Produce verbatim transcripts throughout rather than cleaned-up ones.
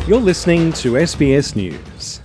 You're listening to S B S News.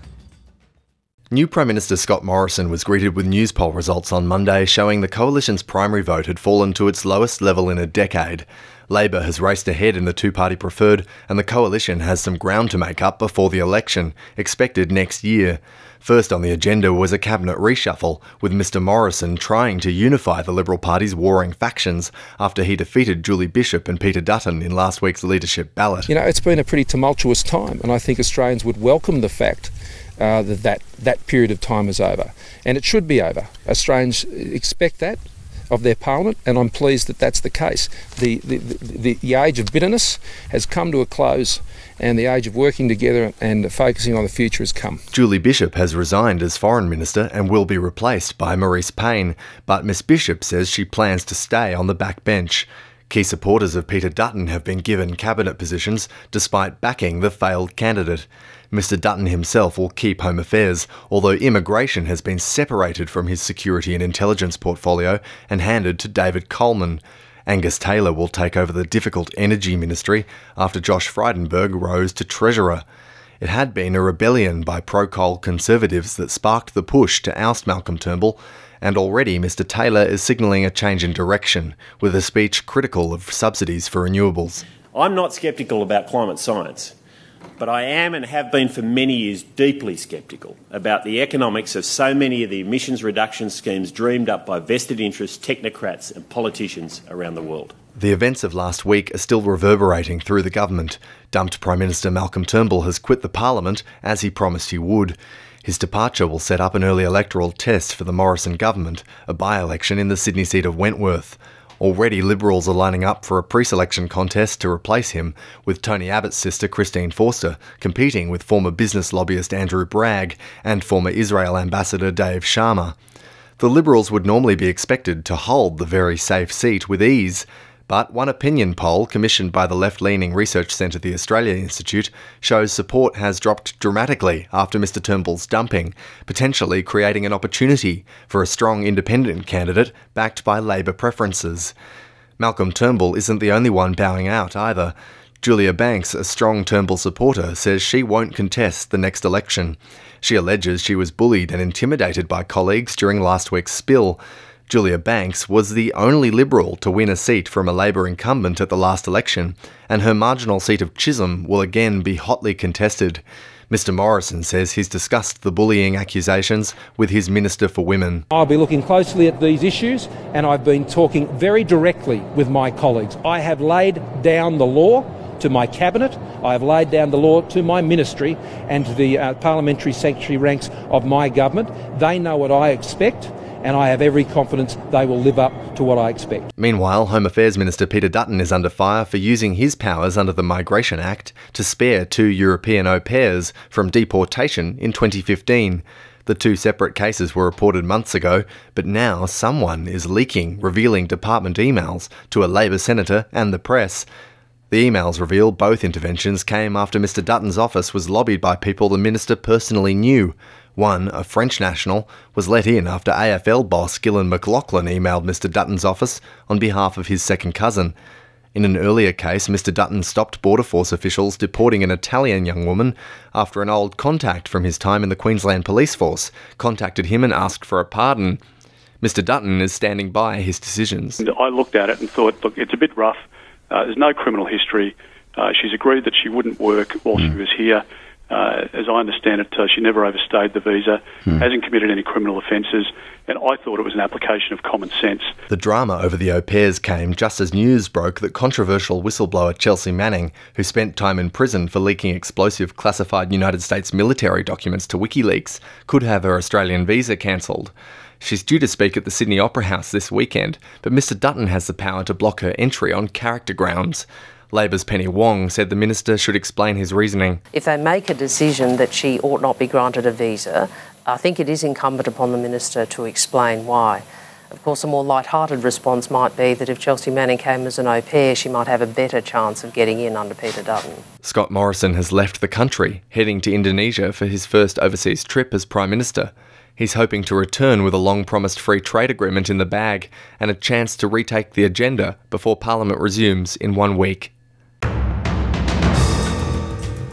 New Prime Minister Scott Morrison was greeted with news poll results on Monday showing the coalition's primary vote had fallen to its lowest level in a decade. Labor has raced ahead in the two-party preferred, and the coalition has some ground to make up before the election, expected next year. First on the agenda was a cabinet reshuffle, with Mr Morrison trying to unify the Liberal Party's warring factions after he defeated Julie Bishop and Peter Dutton in last week's leadership ballot. You know, it's been a pretty tumultuous time, and I think Australians would welcome the fact uh, that, that that period of time is over. And it should be over. Australians expect that of their parliament, and I'm pleased that that's the case. The, the, the, the age of bitterness has come to a close, and the age of working together and focusing on the future has come. Julie Bishop has resigned as Foreign Minister and will be replaced by Maurice Payne, but Miss Bishop says she plans to stay on the backbench. Key supporters of Peter Dutton have been given cabinet positions despite backing the failed candidate. Mr Dutton himself will keep Home Affairs, although immigration has been separated from his security and intelligence portfolio and handed to David Coleman. Angus Taylor will take over the difficult Energy Ministry after Josh Frydenberg rose to Treasurer. It had been a rebellion by pro-coal Conservatives that sparked the push to oust Malcolm Turnbull, and already Mr Taylor is signalling a change in direction, with a speech critical of subsidies for renewables. I'm not sceptical about climate science, but I am and have been for many years deeply sceptical about the economics of so many of the emissions reduction schemes dreamed up by vested interests, technocrats and politicians around the world. The events of last week are still reverberating through the government. Dumped Prime Minister Malcolm Turnbull has quit the Parliament, as he promised he would. His departure will set up an early electoral test for the Morrison government, a by-election in the Sydney seat of Wentworth. Already Liberals are lining up for a pre-selection contest to replace him, with Tony Abbott's sister Christine Forster competing with former business lobbyist Andrew Bragg and former Israel ambassador Dave Sharma. The Liberals would normally be expected to hold the very safe seat with ease, but one opinion poll commissioned by the left-leaning research centre the Australia Institute shows support has dropped dramatically after Mr Turnbull's dumping, potentially creating an opportunity for a strong independent candidate backed by Labor preferences. Malcolm Turnbull isn't the only one bowing out either. Julia Banks, a strong Turnbull supporter, says she won't contest the next election. She alleges she was bullied and intimidated by colleagues during last week's spill. Julia Banks was the only Liberal to win a seat from a Labor incumbent at the last election, and her marginal seat of Chisholm will again be hotly contested. Mr Morrison says he's discussed the bullying accusations with his Minister for Women. I'll be looking closely at these issues, and I've been talking very directly with my colleagues. I have laid down the law to my cabinet, I have laid down the law to my ministry and to the uh, parliamentary secretary ranks of my government. They know what I expect, and I have every confidence they will live up to what I expect. Meanwhile, Home Affairs Minister Peter Dutton is under fire for using his powers under the Migration Act to spare two European au pairs from deportation in twenty fifteen. The two separate cases were reported months ago, but now someone is leaking, revealing department emails to a Labor senator and the press. The emails reveal both interventions came after Mr Dutton's office was lobbied by people the minister personally knew. One, a French national, was let in after A F L boss Gillan McLachlan emailed Mr Dutton's office on behalf of his second cousin. In an earlier case, Mr Dutton stopped Border Force officials deporting an Italian young woman after an old contact from his time in the Queensland Police Force contacted him and asked for a pardon. Mr Dutton is standing by his decisions. I looked at it and thought, look, it's a bit rough. Uh, there's no criminal history. Uh, she's agreed that she wouldn't work while mm. she was here. Uh, as I understand it, uh, she never overstayed the visa, mm. hasn't committed any criminal offences, and I thought it was an application of common sense. The drama over the au pairs came just as news broke that controversial whistleblower Chelsea Manning, who spent time in prison for leaking explosive classified United States military documents to WikiLeaks, could have her Australian visa cancelled. She's due to speak at the Sydney Opera House this weekend, but Mr Dutton has the power to block her entry on character grounds. Labor's Penny Wong said the minister should explain his reasoning. If they make a decision that she ought not be granted a visa, I think it is incumbent upon the minister to explain why. Of course, a more light-hearted response might be that if Chelsea Manning came as an au pair, she might have a better chance of getting in under Peter Dutton. Scott Morrison has left the country, heading to Indonesia for his first overseas trip as Prime Minister. He's hoping to return with a long-promised free trade agreement in the bag and a chance to retake the agenda before Parliament resumes in one week.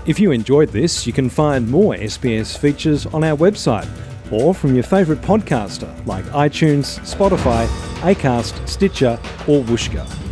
If you enjoyed this, you can find more S B S features on our website or from your favourite podcaster like iTunes, Spotify, Acast, Stitcher or Whooshkaa.